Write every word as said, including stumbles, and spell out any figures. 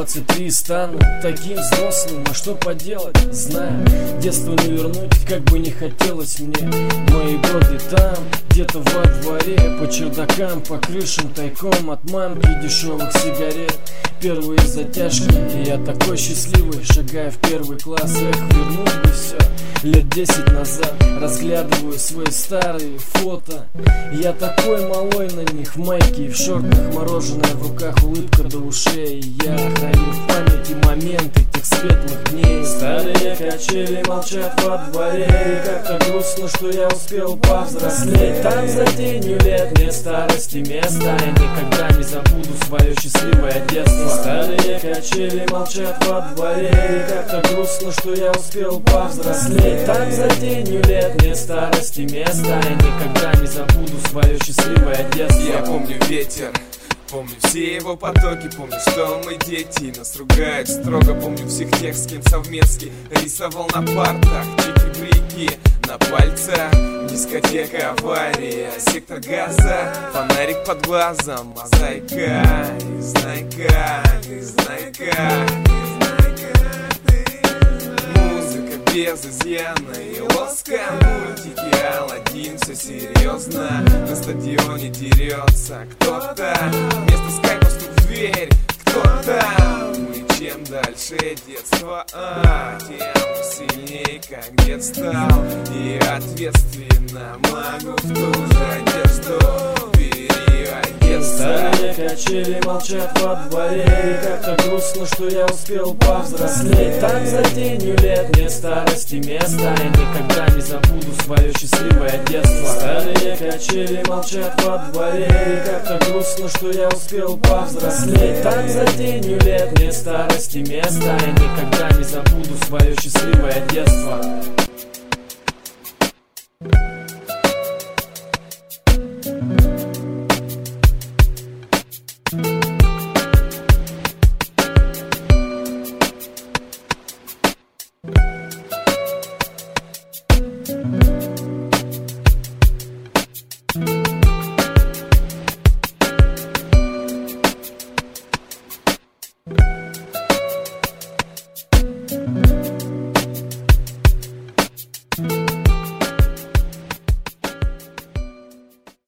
двадцать три стану таким взрослым, а что поделать, знаю, детство не вернуть, как бы не хотелось мне. Мои годы там, где-то во дворе, по чердакам, по крышам, тайком от мамки дешевых сигарет. Первые затяжки, и я такой счастливый, шагая в первый класс. Эх, вернуть бы все лет десять назад. Разглядываю свои старые фото, я такой малой на них, в майке и в шортах, мороженое в руках, улыбка до ушей. Я храню в памяти моменты тех светлых дней. Старые качели молчат во дворе, и как-то грустно, что я успел повзрослеть. Там за тенью лет нет старости места, я никогда не забуду свое счастливое детство. Старые качели молчат во дворе, и как-то грустно, что я успел повзрослеть. Там за тенью лет нет старости места, я никогда не забуду свое счастливое детство. Я помню ветер, помню все его потоки, помню, что мы дети, нас ругают строго. Помню всех тех, с кем совместки рисовал на партах чики-брики на пальцах. Дискотека, авария, сектор газа, фонарик под глазом, мозаика. И знай как, и знай как, и знай как ты. Музыка без изъяна и лоска, мультики Аладдин, все серьезно. На стадионе дерется кто-то, вместо скайпа стук в дверь, кто-то. Мы чем дальше детства, а, тем сильней как дед стал. И ответственно могу в ту же одежду переодеться. Старые качели молчат во дворе, и как-то грустно, что я успел повзрослеть. Там за тенью лет нет старости места, я никогда не забуду свое счастливое детство. Старые качели молчат во дворе, и как-то грустно, что я успел повзрослеть. Там за тенью лет нет старости места, я никогда не забуду свое счастливое детство. Thank you.